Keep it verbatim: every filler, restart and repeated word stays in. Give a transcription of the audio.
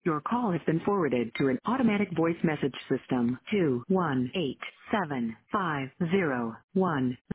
Your call has been forwarded to an automatic voice message system. two one eight seven five zero one